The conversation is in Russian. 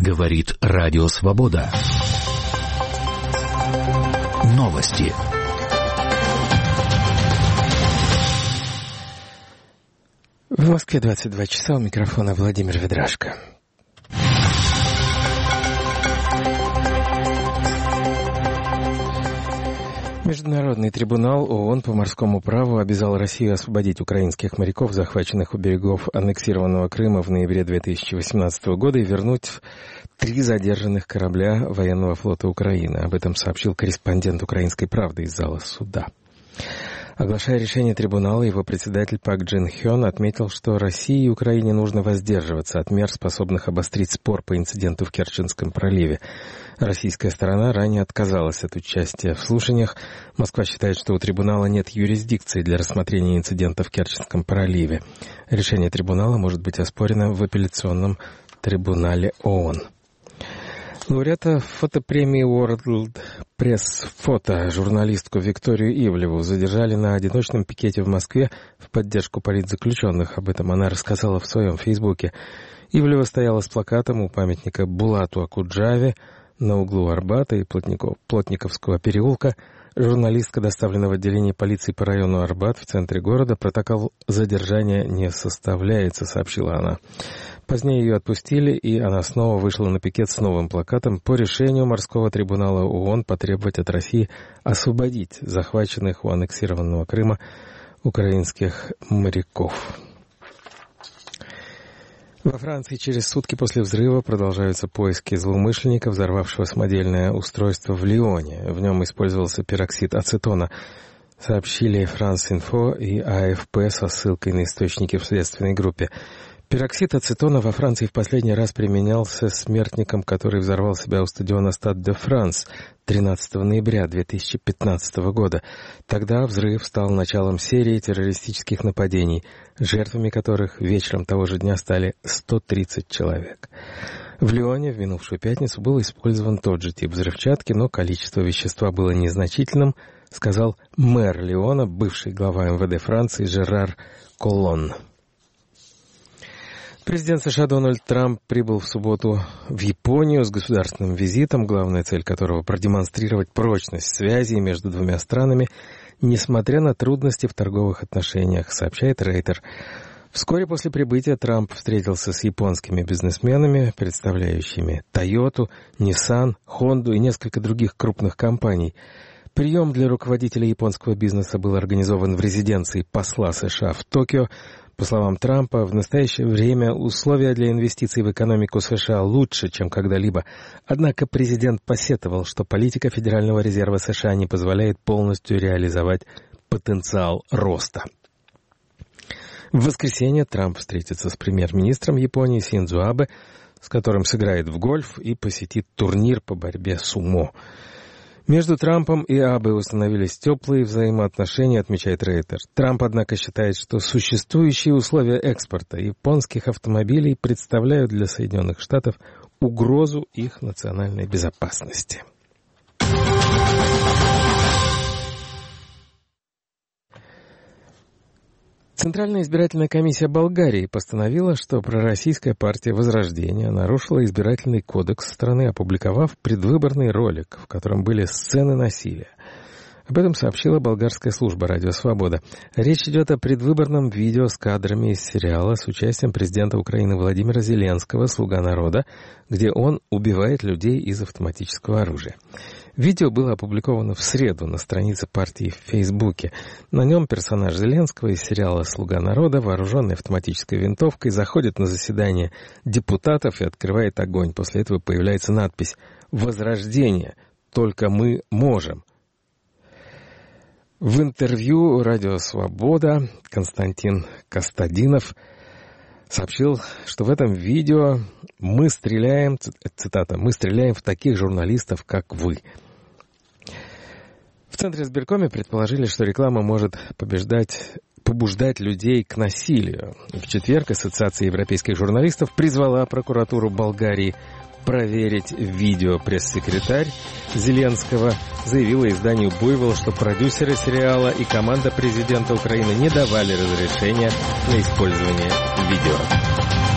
Говорит Радио Свобода. Новости. В Москве 22 часа, у микрофона Владимир Ведрашко. Международный трибунал ООН по морскому праву обязал Россию освободить украинских моряков, захваченных у берегов аннексированного Крыма в ноябре 2018 года, и вернуть 3 задержанных корабля военного флота Украины. Об этом сообщил корреспондент «Украинской правды» из зала суда. Оглашая решение трибунала, его председатель Пак Джин Хён отметил, что России и Украине нужно воздерживаться от мер, способных обострить спор по инциденту в Керченском проливе. Российская сторона ранее отказалась от участия в слушаниях. Москва считает, что у трибунала нет юрисдикции для рассмотрения инцидента в Керченском проливе. Решение трибунала может быть оспорено в апелляционном трибунале ООН. Лауреата фотопремии World Press Photo, журналистку Викторию Ивлеву, задержали на одиночном пикете в Москве в поддержку политзаключенных. Об этом она рассказала в своем фейсбуке. Ивлева стояла с плакатом у памятника Булату Акуджаве на углу Арбата и Плотниковского переулка. Журналистка доставлена в отделение полиции по району Арбат в центре города. Протокол задержания не составляется, сообщила она. Позднее ее отпустили, и она снова вышла на пикет с новым плакатом по решению морского трибунала ООН потребовать от России освободить захваченных у аннексированного Крыма украинских моряков. Во Франции через сутки после взрыва продолжаются поиски злоумышленника, взорвавшего самодельное устройство в Лионе. В нем использовался пероксид ацетона, сообщили France-Info и АФП со ссылкой на источники в следственной группе. Пероксид ацетона во Франции в последний раз применялся смертником, который взорвал себя у стадиона Стад де Франс 13 ноября 2015 года. Тогда взрыв стал началом серии террористических нападений, жертвами которых вечером того же дня стали 130 человек. В Лионе в минувшую пятницу был использован тот же тип взрывчатки, но количество вещества было незначительным, сказал мэр Лиона, бывший глава МВД Франции Жерар Коллон. Президент США Дональд Трамп прибыл в субботу в Японию с государственным визитом, главная цель которого — продемонстрировать прочность связей между двумя странами, несмотря на трудности в торговых отношениях, сообщает Рейтер. Вскоре после прибытия Трамп встретился с японскими бизнесменами, представляющими Toyota, Nissan, Honda и несколько других крупных компаний. Прием для руководителей японского бизнеса был организован в резиденции посла США в Токио. По словам Трампа, в настоящее время условия для инвестиций в экономику США лучше, чем когда-либо. Однако президент посетовал, что политика Федерального резерва США не позволяет полностью реализовать потенциал роста. В воскресенье Трамп встретится с премьер-министром Японии Синдзо Абе, с которым сыграет в гольф и посетит турнир по борьбе сумо. Между Трампом и Абе установились теплые взаимоотношения, отмечает Рейтер. Трамп, однако, считает, что существующие условия экспорта японских автомобилей представляют для Соединенных Штатов угрозу их национальной безопасности. Центральная избирательная комиссия Болгарии постановила, что пророссийская партия «Возрождение» нарушила избирательный кодекс страны, опубликовав предвыборный ролик, в котором были сцены насилия. Об этом сообщила болгарская служба «Радио Свобода». Речь идет о предвыборном видео с кадрами из сериала с участием президента Украины Владимира Зеленского «Слуга народа», где он убивает людей из автоматического оружия. Видео было опубликовано в среду на странице партии в Фейсбуке. На нем персонаж Зеленского из сериала «Слуга народа», вооруженный автоматической винтовкой, заходит на заседание депутатов и открывает огонь. После этого появляется надпись «Возрождение. Только мы можем». В интервью «Радио Свобода» Константин Костадинов сообщил, что в этом видео мы стреляем, цитата, «мы стреляем в таких журналистов, как вы». В Центре избиркоме предположили, что реклама может побуждать людей к насилию. В четверг Ассоциация европейских журналистов призвала прокуратуру Болгарии проверить видео. Пресс-секретарь Зеленского заявила изданию «Буйвол», что продюсеры сериала и команда президента Украины не давали разрешения на использование видео.